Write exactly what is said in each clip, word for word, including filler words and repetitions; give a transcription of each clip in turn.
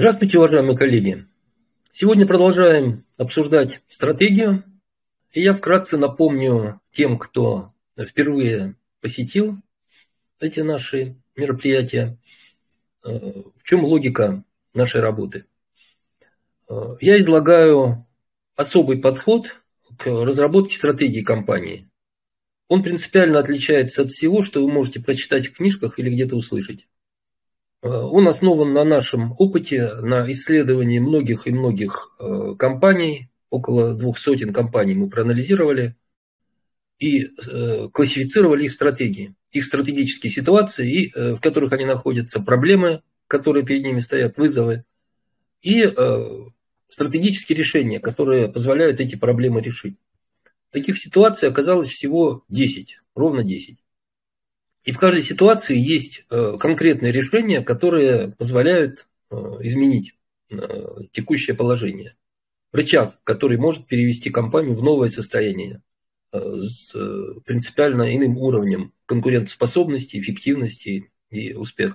Здравствуйте, уважаемые коллеги! Сегодня продолжаем обсуждать стратегию. И я вкратце напомню тем, кто впервые посетил эти наши мероприятия, в чем логика нашей работы. Я излагаю особый подход к разработке стратегии компании. Он принципиально отличается от всего, что вы можете прочитать в книжках или где-то услышать. Он основан на нашем опыте, на исследовании многих и многих компаний, около двух сотен компаний мы проанализировали и классифицировали их стратегии, их стратегические ситуации, и, в которых они находятся, проблемы, которые перед ними стоят, вызовы, и стратегические решения, которые позволяют эти проблемы решить. Таких ситуаций оказалось всего десять, ровно десять. И в каждой ситуации есть конкретные решения, которые позволяют изменить текущее положение. Рычаг, который может перевести компанию в новое состояние с принципиально иным уровнем конкурентоспособности, эффективности и успеха.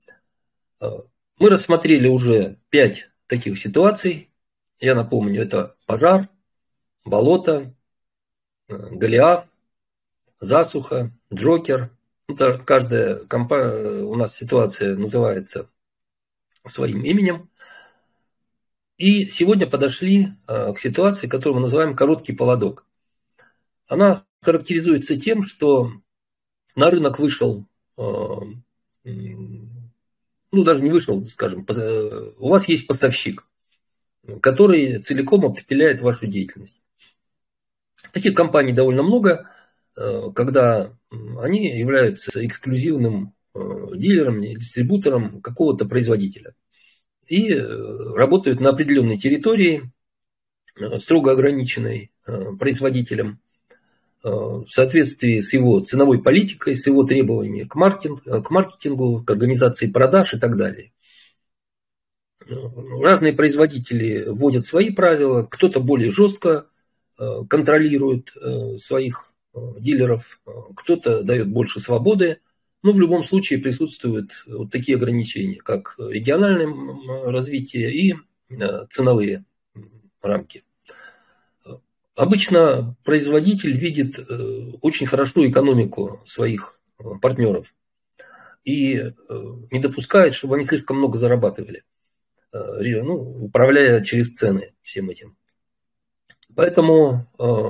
Мы рассмотрели уже пять таких ситуаций. Я напомню, это пожар, болото, Голиаф, засуха, Джокер. Это каждая компания, у нас ситуация называется своим именем. И сегодня подошли к ситуации, которую мы называем короткий поводок. Она характеризуется тем, что на рынок вышел, ну даже не вышел, скажем, у вас есть поставщик, который целиком определяет вашу деятельность. Таких компаний довольно много, когда они являются эксклюзивным дилером, дистрибутором какого-то производителя. И работают на определенной территории, строго ограниченной производителем, в соответствии с его ценовой политикой, с его требованиями к маркетингу, к маркетингу, к организации продаж и так далее. Разные производители вводят свои правила, кто-то более жестко контролирует своих дилеров, кто-то дает больше свободы, но в любом случае присутствуют вот такие ограничения, как региональное развитие и ценовые рамки. Обычно производитель видит очень хорошо экономику своих партнеров и не допускает, чтобы они слишком много зарабатывали, ну, управляя через цены всем этим. Поэтому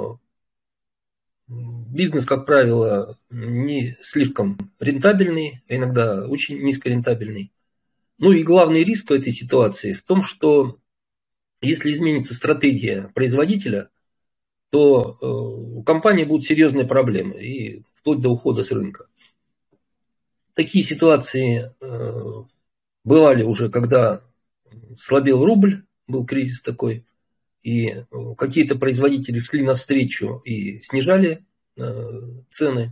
бизнес, как правило, не слишком рентабельный, а иногда очень низкорентабельный. Ну и главный риск этой ситуации в том, что если изменится стратегия производителя, то у компании будут серьезные проблемы, и вплоть до ухода с рынка. Такие ситуации бывали уже, когда слабел рубль, был кризис такой, и какие-то производители шли навстречу и снижали цены,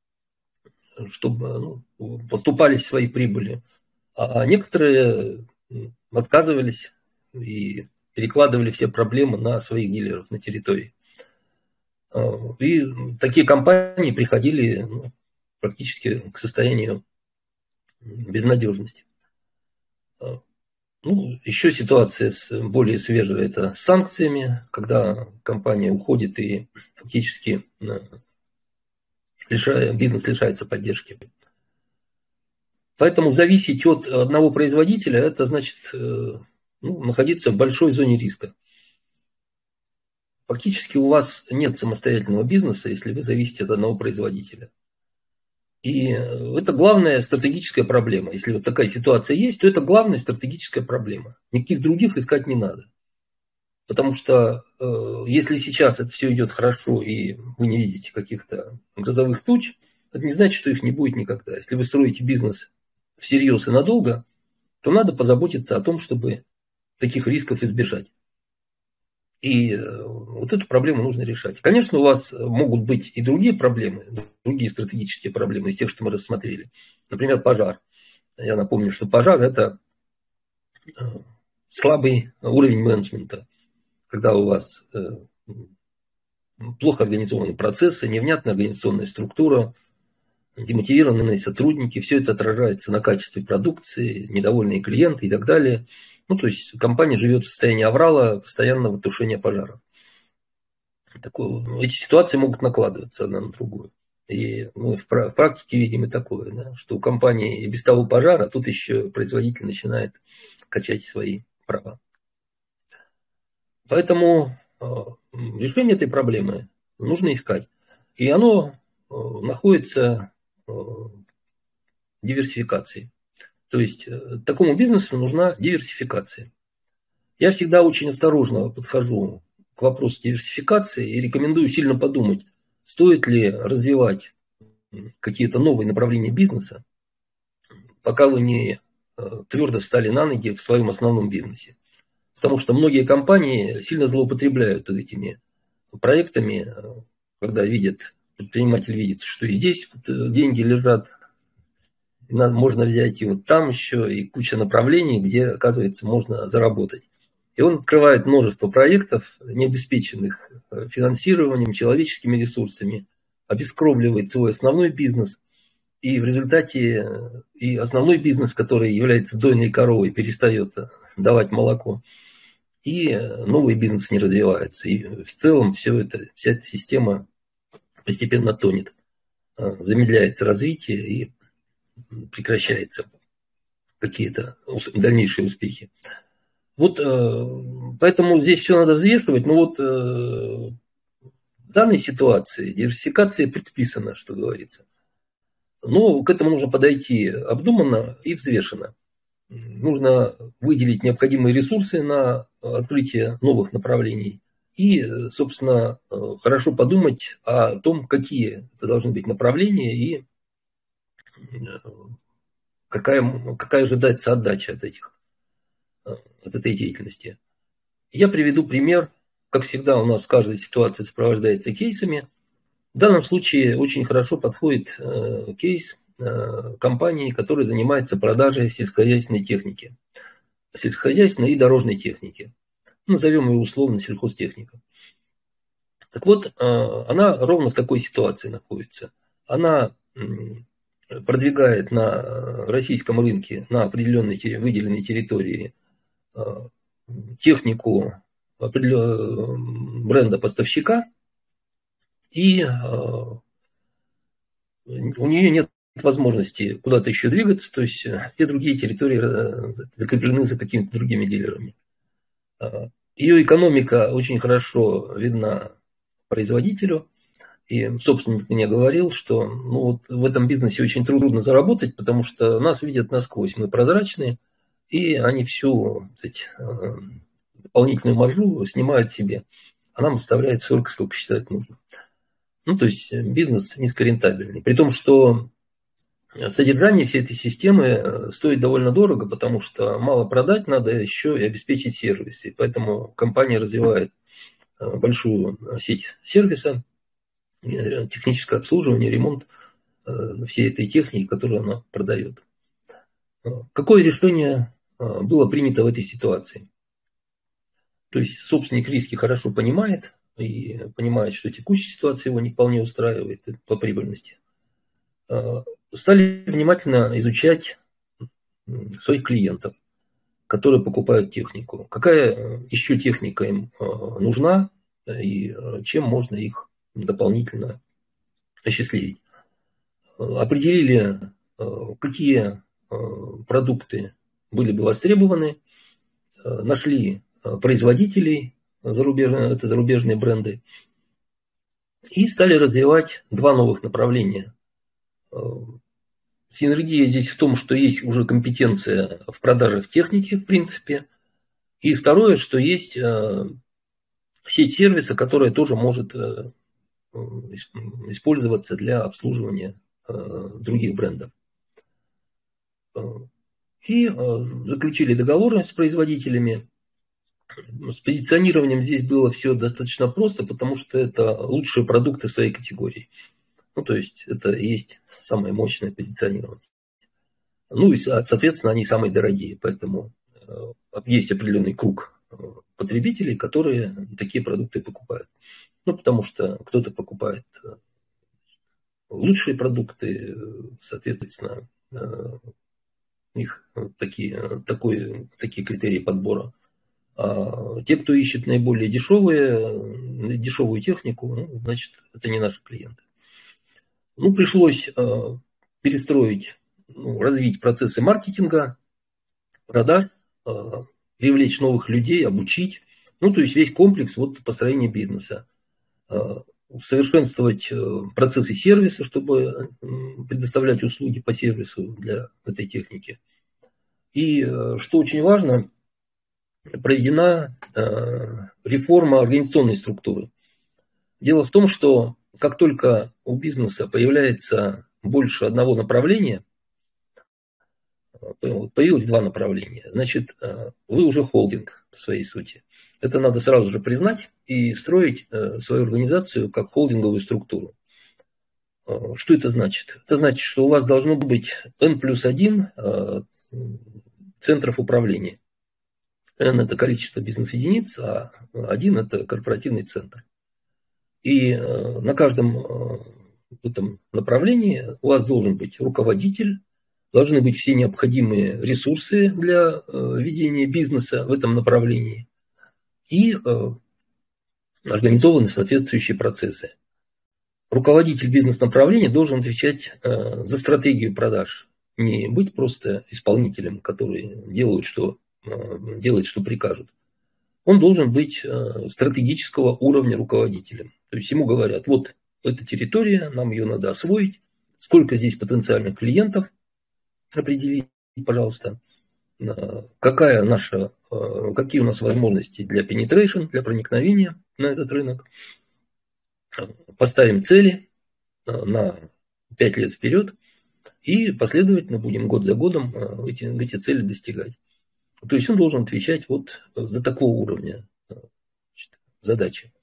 чтобы ну, поступались свои прибыли. А некоторые отказывались и перекладывали все проблемы на своих дилеров на территории. И такие компании приходили ну, практически к состоянию безнадежности. Ну, еще ситуация с, более свежая, это с санкциями, когда компания уходит и фактически лишая, бизнес лишается поддержки. Поэтому зависеть от одного производителя, это значит ну, находиться в большой зоне риска. Фактически у вас нет самостоятельного бизнеса, если вы зависите от одного производителя. И это главная стратегическая проблема. Если вот такая ситуация есть, то это главная стратегическая проблема. Никаких других искать не надо. Потому что э, если сейчас это все идет хорошо, и вы не видите каких-то грозовых туч, это не значит, что их не будет никогда. Если вы строите бизнес всерьез и надолго, то надо позаботиться о том, чтобы таких рисков избежать. И вот эту проблему нужно решать. Конечно, у вас могут быть и другие проблемы, другие стратегические проблемы из тех, что мы рассмотрели. Например, пожар. Я напомню, что пожар – это слабый уровень менеджмента, когда у вас плохо организованы процессы, невнятная организационная структура, демотивированные сотрудники. Все это отражается на качестве продукции, недовольные клиенты и так далее. Ну, то есть компания живет в состоянии аврала, постоянного тушения пожаров. Такое, эти ситуации могут накладываться одна на другую. И мы в практике видим и такое, да, что у компании и без того пожар, а тут еще производитель начинает качать свои права. Поэтому э, решение этой проблемы нужно искать. И оно э, находится э, в диверсификации. То есть э, такому бизнесу нужна диверсификация. Я всегда очень осторожно подхожу к вопросу диверсификации и рекомендую сильно подумать, стоит ли развивать какие-то новые направления бизнеса, пока вы не твердо встали на ноги в своем основном бизнесе. Потому что многие компании сильно злоупотребляют этими проектами, когда видят, предприниматель видит, что и здесь вот деньги лежат, и можно взять и вот там еще, и куча направлений, где, оказывается, можно заработать. И он открывает множество проектов, не обеспеченных финансированием, человеческими ресурсами, обескровливает свой основной бизнес. И в результате и основной бизнес, который является дойной коровой, перестает давать молоко. И новый бизнес не развивается. И в целом все это, вся эта система постепенно тонет. Замедляется развитие и прекращаются какие-то дальнейшие успехи. Вот поэтому здесь все надо взвешивать. Но вот в данной ситуации диверсификация предписана, что говорится. Но к этому нужно подойти обдуманно и взвешенно. Нужно выделить необходимые ресурсы на открытие новых направлений и, собственно, хорошо подумать о том, какие это должны быть направления и какая, какая ожидается отдача от, этих, от этой деятельности. Я приведу пример. Как всегда, у нас каждая ситуация сопровождается кейсами. В данном случае очень хорошо подходит кейс компании, которая занимается продажей сельскохозяйственной техники. Сельскохозяйственной и дорожной техники. Назовем ее условно сельхозтехника. Так вот, она ровно в такой ситуации находится. Она продвигает на российском рынке, на определенной выделенной территории технику бренда поставщика, и у нее нет возможности куда-то еще двигаться, то есть все другие территории закреплены за какими-то другими дилерами. Ее экономика очень хорошо видна производителю, и собственник мне говорил, что ну, вот в этом бизнесе очень трудно заработать, потому что нас видят насквозь, мы прозрачные, и они всю, кстати, дополнительную маржу снимают себе, а нам оставляют столько, сколько считают нужным. Ну, то есть бизнес низкорентабельный. При том, что содержание всей этой системы стоит довольно дорого, потому что мало продать, надо еще и обеспечить сервис. И поэтому компания развивает большую сеть сервиса, техническое обслуживание, ремонт всей этой техники, которую она продает. Какое решение было принято в этой ситуации? То есть собственник риски хорошо понимает и понимает, что текущая ситуация его не вполне устраивает по прибыльности. Стали внимательно изучать своих клиентов, которые покупают технику. Какая еще техника им нужна и чем можно их дополнительно осчастливить. Определили, какие продукты были бы востребованы, нашли производителей, зарубежные, это зарубежные бренды, и стали развивать два новых направления. Синергия здесь в том, что есть уже компетенция в продажах техники, в принципе. И второе, что есть сеть сервиса, которая тоже может использоваться для обслуживания других брендов. И заключили договоры с производителями. С позиционированием здесь было все достаточно просто, потому что это лучшие продукты в своей категории. Ну, то есть это и есть самое мощное позиционирование. Ну и, соответственно, они самые дорогие. Поэтому есть определенный круг потребителей, которые такие продукты покупают. Ну, потому что кто-то покупает лучшие продукты, соответственно, их такие, такой, такие критерии подбора. А те, кто ищет наиболее дешевые, дешевую технику, ну, значит, это не наши клиенты. Ну, пришлось э, перестроить, ну, развить процессы маркетинга, продаж, э, привлечь новых людей, обучить. Ну, то есть весь комплекс вот, построения бизнеса. Э, усовершенствовать э, процессы сервиса, чтобы э, предоставлять услуги по сервису для этой техники. И, э, что очень важно, проведена э, реформа организационной структуры. Дело в том, что как только у бизнеса появляется больше одного направления, появилось два направления, значит, вы уже холдинг по своей сути. Это надо сразу же признать и строить свою организацию как холдинговую структуру. Что это значит? Это значит, что у вас должно быть N плюс один центров управления. N – это количество бизнес-единиц, а один – это корпоративный центр. И на каждом этом направлении у вас должен быть руководитель, должны быть все необходимые ресурсы для ведения бизнеса в этом направлении и организованы соответствующие процессы. Руководитель бизнес-направления должен отвечать за стратегию продаж, не быть просто исполнителем, который делает, что, делает, что прикажут. Он должен быть стратегического уровня руководителем. То есть ему говорят, вот эта территория, нам ее надо освоить, сколько здесь потенциальных клиентов, определить, пожалуйста, какая наша, какие у нас возможности для penetration, для проникновения на этот рынок. Поставим цели на пять лет вперед и последовательно будем год за годом эти, эти цели достигать. То есть он должен отвечать вот за такого уровня задачи.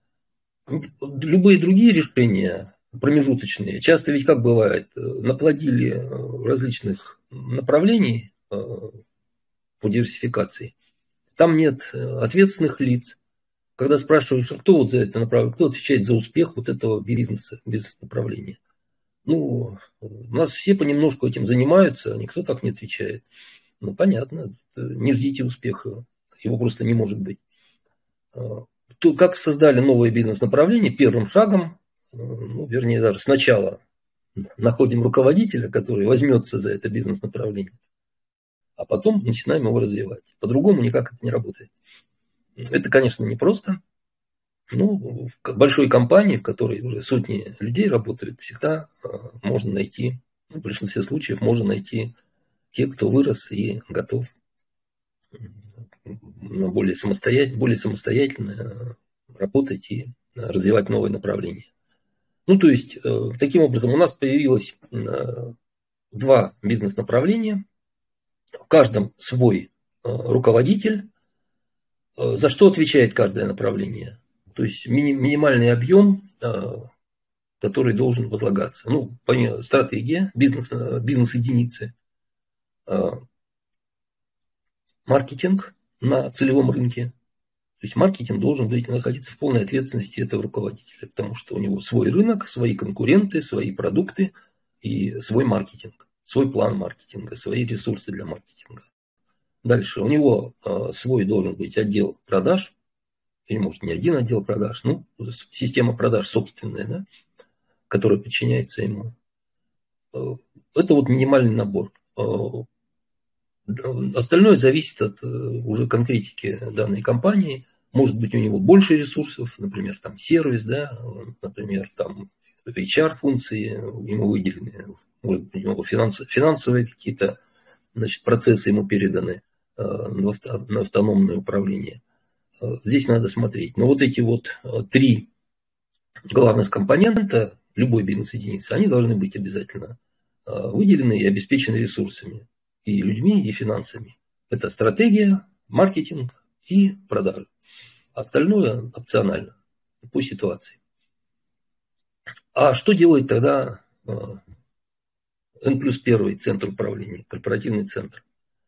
Любые другие решения промежуточные, часто ведь как бывает, наплодили различных направлений по диверсификации. Там нет ответственных лиц. Когда спрашиваешь, кто вот за это направление, кто отвечает за успех вот этого бизнеса, бизнес-направления. Ну, у нас все понемножку этим занимаются, а никто так не отвечает. Ну, понятно, не ждите успеха, его просто не может быть. То, как создали новое бизнес-направление, первым шагом, ну, вернее, даже сначала находим руководителя, который возьмется за это бизнес-направление, а потом начинаем его развивать. По-другому никак это не работает. Это, конечно, непросто. Ну, в большой компании, в которой уже сотни людей работают, всегда можно найти, в большинстве случаев можно найти те, кто вырос и готов более самостоятельно, более самостоятельно работать и развивать новые направления. Ну, то есть, таким образом, у нас появилось два бизнес-направления, в каждом свой руководитель, за что отвечает каждое направление. То есть, мини- минимальный объем, который должен возлагаться. Ну, стратегия, бизнес, бизнес-единицы, маркетинг на целевом рынке. То есть маркетинг должен быть, находиться в полной ответственности этого руководителя, потому что у него свой рынок, свои конкуренты, свои продукты и свой маркетинг, свой план маркетинга, свои ресурсы для маркетинга. Дальше у него э, свой должен быть отдел продаж, или может не один отдел продаж, ну, система продаж собственная, да, которая подчиняется ему. Это вот минимальный набор. Остальное зависит от уже конкретики данной компании. Может быть, у него больше ресурсов, например, там сервис, да, например, там эйч ар-функции ему выделены, может быть, у него финансовые какие-то, значит, процессы ему переданы на автономное управление. Здесь надо смотреть. Но вот эти вот три главных компонента любой бизнес-единицы, они должны быть обязательно выделены и обеспечены ресурсами. И людьми, и финансами. Это стратегия, маркетинг и продажи. Остальное опционально, по ситуации. А что делает тогда N плюс один центр управления, корпоративный центр?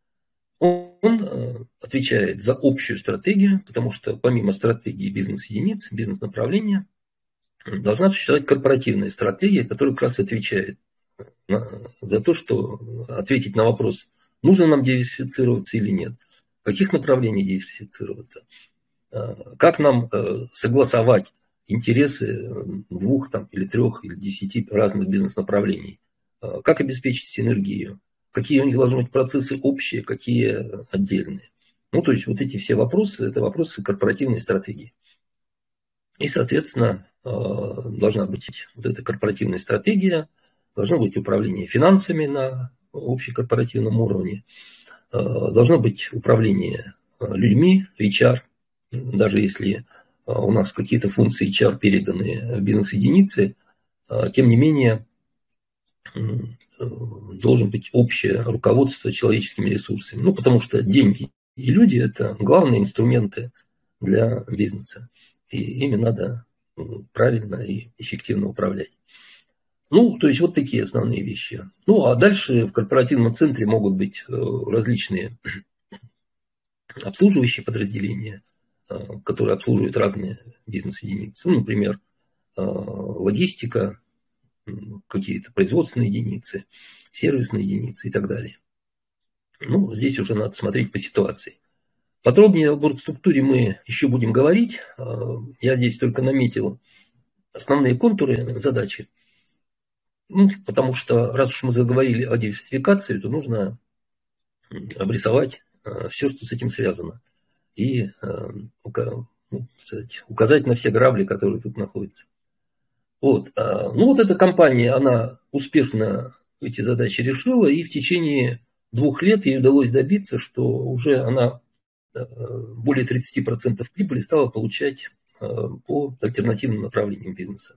Он отвечает за общую стратегию, потому что помимо стратегии бизнес-единиц, бизнес-направления, должна существовать корпоративная стратегия, которая как раз отвечает за то, что ответить на вопрос, нужно нам диверсифицироваться или нет, в каких направлениях диверсифицироваться, как нам согласовать интересы двух там, или трех или десяти разных бизнес-направлений, как обеспечить синергию, какие у них должны быть процессы общие, какие отдельные. Ну, то есть вот эти все вопросы, это вопросы корпоративной стратегии. И, соответственно, должна быть вот эта корпоративная стратегия, должно быть управление финансами на общекорпоративном уровне, должно быть управление людьми, эйч ар, даже если у нас какие-то функции эйч ар переданы в бизнес-единицы, тем не менее должен быть общее руководство человеческими ресурсами. Ну, потому что деньги и люди – это главные инструменты для бизнеса. И ими надо правильно и эффективно управлять. Ну, то есть вот такие основные вещи. Ну, а дальше в корпоративном центре могут быть различные обслуживающие подразделения, которые обслуживают разные бизнес-единицы. Ну, например, логистика, какие-то производственные единицы, сервисные единицы и так далее. Ну, здесь уже надо смотреть по ситуации. Подробнее об оргструктуре мы еще будем говорить. Я здесь только наметил основные контуры задачи. Ну, потому что, раз уж мы заговорили о диверсификации, то нужно обрисовать все, что с этим связано. И ну, сказать, указать на все грабли, которые тут находятся. Вот. Ну, вот эта компания, она успешно эти задачи решила, и в течение двух лет ей удалось добиться, что уже она более тридцати процентов прибыли стала получать по альтернативным направлениям бизнеса.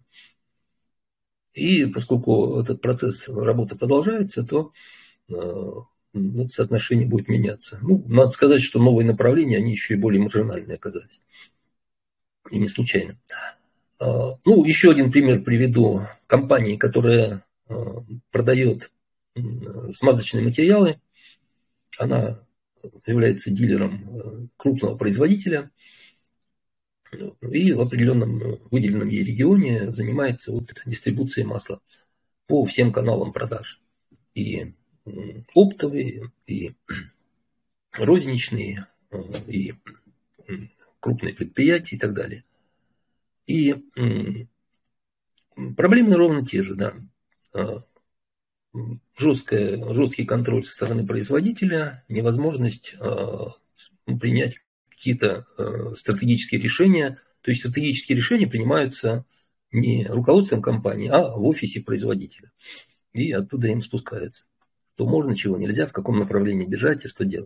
И поскольку этот процесс работы продолжается, то это соотношение будет меняться. Ну, надо сказать, что новые направления, они еще и более маржинальные оказались. И не случайно. Ну, еще один пример приведу. Компании, которая продает смазочные материалы, она является дилером крупного производителя и в определенном выделенном ей регионе занимается вот дистрибуцией масла по всем каналам продаж. И оптовые, и розничные, и крупные предприятия и так далее. И проблемы ровно те же, да. Жесткая, жесткий контроль со стороны производителя, невозможность принять какие-то стратегические решения. То есть стратегические решения принимаются не руководством компании, а в офисе производителя. И оттуда им спускаются. Что можно, чего нельзя, в каком направлении бежать и что делать.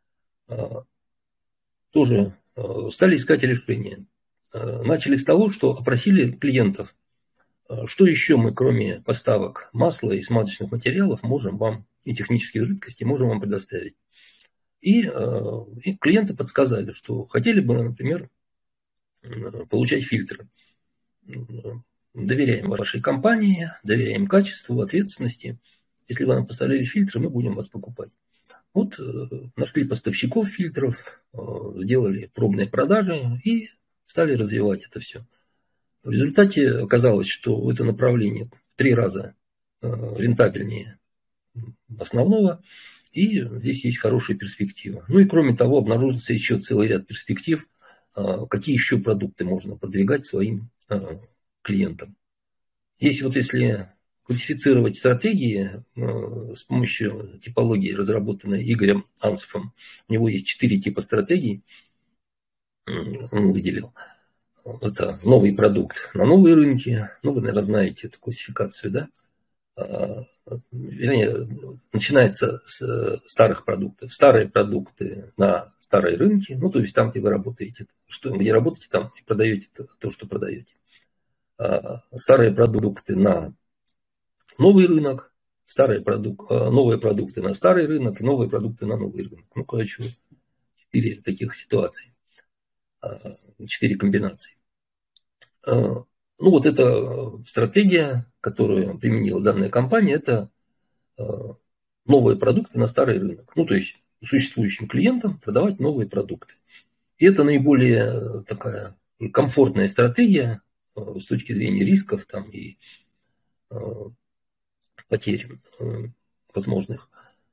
Тоже стали искать решения. Начали с того, что опросили клиентов. Что еще мы, кроме поставок масла и смазочных материалов, можем вам, и технических жидкостей, можем вам предоставить? И, и клиенты подсказали, что хотели бы, например, получать фильтры. Доверяем вашей компании, доверяем качеству, ответственности. Если вы нам поставляли фильтры, мы будем вас покупать. Вот нашли поставщиков фильтров, сделали пробные продажи и стали развивать это все. В результате оказалось, что это направление в три раза рентабельнее основного, и здесь есть хорошая перспектива. Ну и кроме того, обнаружился еще целый ряд перспектив, какие еще продукты можно продвигать своим клиентам. Здесь вот если классифицировать стратегии с помощью типологии, разработанной Игорем Ансофом, у него есть четыре типа стратегий, он выделил. Это новый продукт на новые рынки. Ну, вы, наверное, знаете эту классификацию, да? Вернее, начинается с старых продуктов. Старые продукты на старые рынки. Ну, то есть там, где вы работаете. Что, где работаете, там и продаете то, что продаете. Старые продукты на новый рынок. Старые продукты, новые продукты на старый рынок. И новые продукты на новый рынок. Ну, короче, четыре таких ситуации. Четыре комбинации. Ну, вот эта стратегия, которую применила данная компания, это новые продукты на старый рынок. Ну, то есть существующим клиентам продавать новые продукты. И это наиболее такая комфортная стратегия с точки зрения рисков там, и потерь возможных.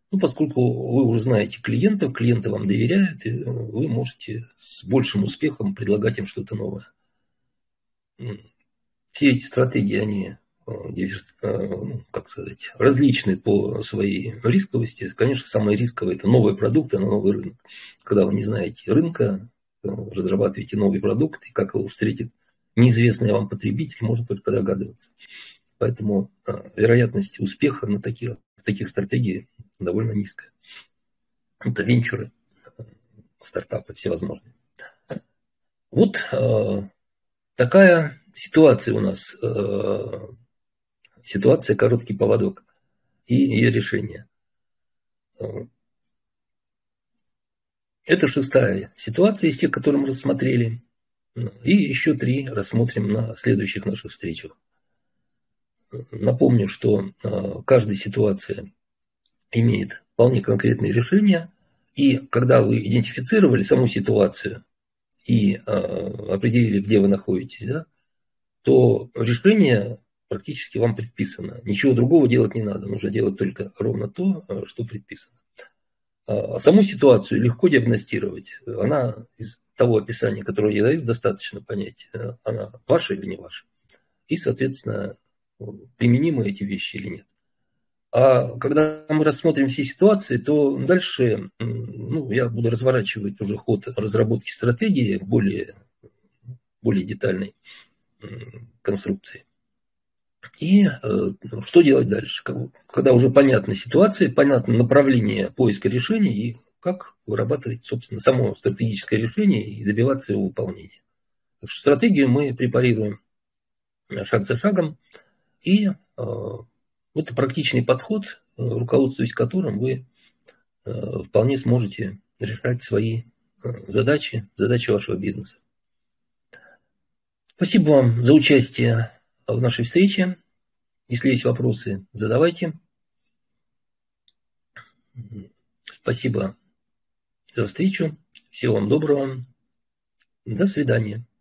Ну, поскольку вы уже знаете клиентов, клиенты вам доверяют, и вы можете с большим успехом предлагать им что-то новое. Все эти стратегии, они, ну, как сказать, различны по своей рисковости. Конечно, самое рисковое – это новые продукты на новый рынок. Когда вы не знаете рынка, разрабатываете новый продукт, и как его встретит неизвестный вам потребитель, можно только догадываться. Поэтому вероятность успеха на таких, таких стратегиях довольно низкая. Это венчуры, стартапы всевозможные. Вот такая ситуация у нас. Ситуация «Короткий поводок» и ее решение. Это шестая ситуация из тех, которые мы рассмотрели. И еще три рассмотрим на следующих наших встречах. Напомню, что каждая ситуация имеет вполне конкретные решения. И когда вы идентифицировали саму ситуацию и определили, где вы находитесь, да, то решение практически вам предписано. Ничего другого делать не надо. Нужно делать только ровно то, что предписано. А саму ситуацию легко диагностировать. Она из того описания, которое я даю, достаточно понять, она ваша или не ваша. И, соответственно, применимы эти вещи или нет. А когда мы рассмотрим все ситуации, то дальше, ну, я буду разворачивать уже ход разработки стратегии более, более детальной конструкции. И э, что делать дальше? Когда уже понятна ситуация, понятно направление поиска решений и как вырабатывать, собственно, само стратегическое решение и добиваться его выполнения. Так что стратегию мы препарируем шаг за шагом. И э, это практичный подход, руководствуясь которым вы э, вполне сможете решать свои э, задачи, задачи вашего бизнеса. Спасибо вам за участие в нашей встрече. Если есть вопросы, задавайте. Спасибо за встречу. Всего вам доброго. До свидания.